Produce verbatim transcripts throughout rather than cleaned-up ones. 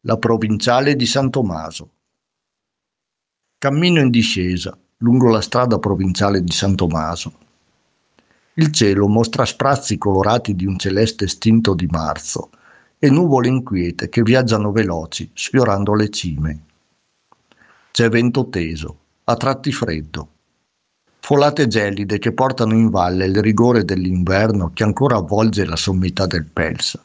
La provinciale di San Tommaso. Cammino in discesa lungo la strada provinciale di San Tommaso. Il cielo mostra sprazzi colorati di un celeste stinto di marzo e nuvole inquiete che viaggiano veloci sfiorando le cime. C'è vento teso, a tratti freddo. Folate gelide che portano in valle il rigore dell'inverno che ancora avvolge la sommità del Pelsa.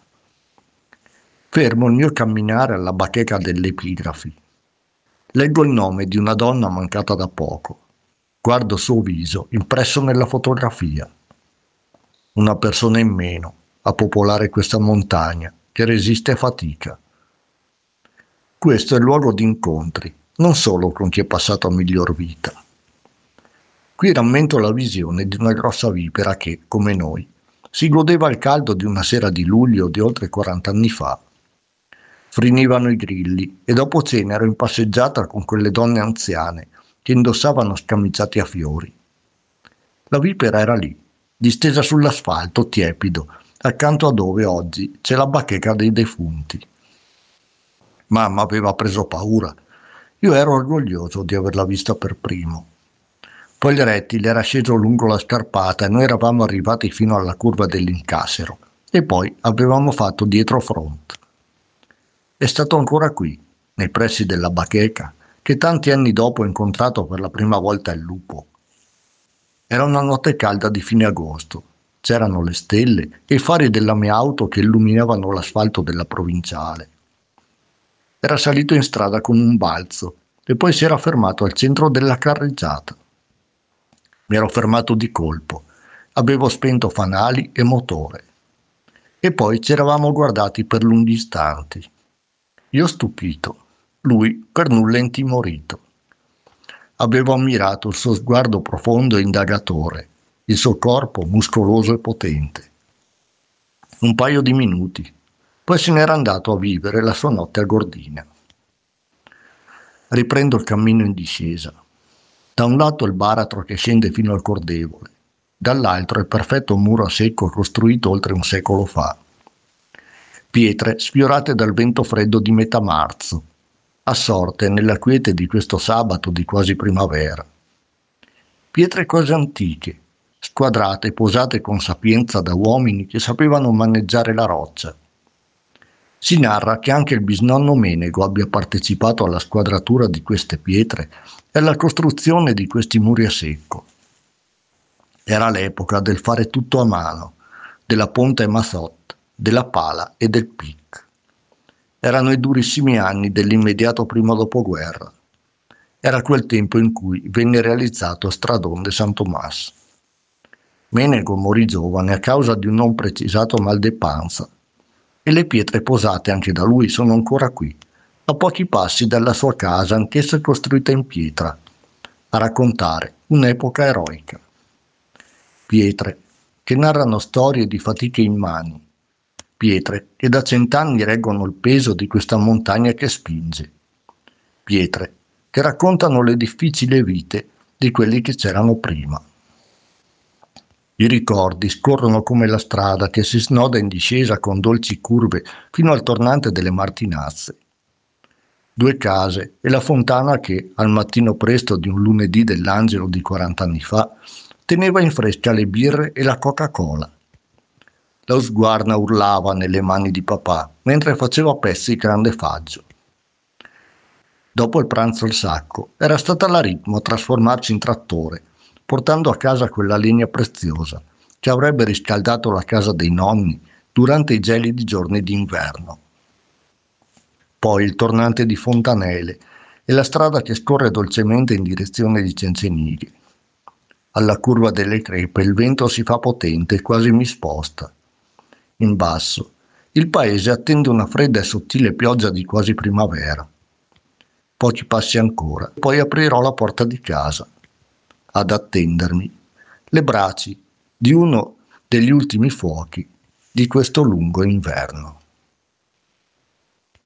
Fermo il mio camminare alla bacheca delle epigrafi. Leggo il nome di una donna mancata da poco. Guardo il suo viso impresso nella fotografia. Una persona in meno a popolare questa montagna che resiste a fatica. Questo è il luogo di incontri, non solo con chi è passato a miglior vita. Qui rammento la visione di una grossa vipera che, come noi, si godeva il caldo di una sera di luglio di oltre quaranta anni fa. Frinivano i grilli e dopo cena ero in passeggiata con quelle donne anziane che indossavano scamiciati a fiori. La vipera era lì, distesa sull'asfalto tiepido, accanto a dove oggi c'è la bacheca dei defunti. Mamma aveva preso paura. Io ero orgoglioso di averla vista per primo. Poi il rettile era sceso lungo la scarpata e noi eravamo arrivati fino alla curva dell'Incassero e poi avevamo fatto dietro front. È stato ancora qui, nei pressi della bacheca, che tanti anni dopo ho incontrato per la prima volta il lupo. Era una notte calda di fine agosto. C'erano le stelle e i fari della mia auto che illuminavano l'asfalto della provinciale. Era salito in strada con un balzo e poi si era fermato al centro della carreggiata. Mi ero fermato di colpo. Avevo spento fanali e motore. E poi ci eravamo guardati per lunghi istanti. Io stupito, lui per nulla intimorito. Avevo ammirato il suo sguardo profondo e indagatore, il suo corpo muscoloso e potente. Un paio di minuti, poi se n'era andato a vivere la sua notte a Gordina. Riprendo il cammino in discesa. Da un lato il baratro che scende fino al Cordevole, dall'altro il perfetto muro a secco costruito oltre un secolo fa. Pietre sfiorate dal vento freddo di metà marzo, assorte nella quiete di questo sabato di quasi primavera. Pietre quasi antiche, squadrate e posate con sapienza da uomini che sapevano maneggiare la roccia. Si narra che anche il bisnonno Menego abbia partecipato alla squadratura di queste pietre e alla costruzione di questi muri a secco. Era l'epoca del fare tutto a mano, della ponta e mazzot, della pala e del pic. Erano i durissimi anni dell'immediato primo dopoguerra. Era quel tempo in cui venne realizzato Stradone de San Tomás. Menego morì giovane a causa di un non precisato mal de panza e le pietre posate anche da lui sono ancora qui, a pochi passi dalla sua casa, anch'essa costruita in pietra, a raccontare un'epoca eroica. Pietre che narrano storie di fatiche immani, pietre che da cent'anni reggono il peso di questa montagna che spinge, pietre che raccontano le difficili vite di quelli che c'erano prima. I ricordi scorrono come la strada che si snoda in discesa con dolci curve fino al tornante delle Martinazze. Due case e la fontana che, al mattino presto di un lunedì dell'Angelo di quaranta anni fa, teneva in fresca le birre e la Coca-Cola. La sguarna urlava nelle mani di papà mentre faceva pezzi grande faggio. Dopo il pranzo al sacco era stata la ritmo a trasformarci in trattore, portando a casa quella legna preziosa che avrebbe riscaldato la casa dei nonni durante i gelidi giorni d'inverno. Poi il tornante di Fontanele e la strada che scorre dolcemente in direzione di Cencenighe. Alla curva delle crepe il vento si fa potente e quasi mi sposta. In basso, il paese attende una fredda e sottile pioggia di quasi primavera. Pochi passi ancora, poi aprirò la porta di casa. Ad attendermi le braci di uno degli ultimi fuochi di questo lungo inverno.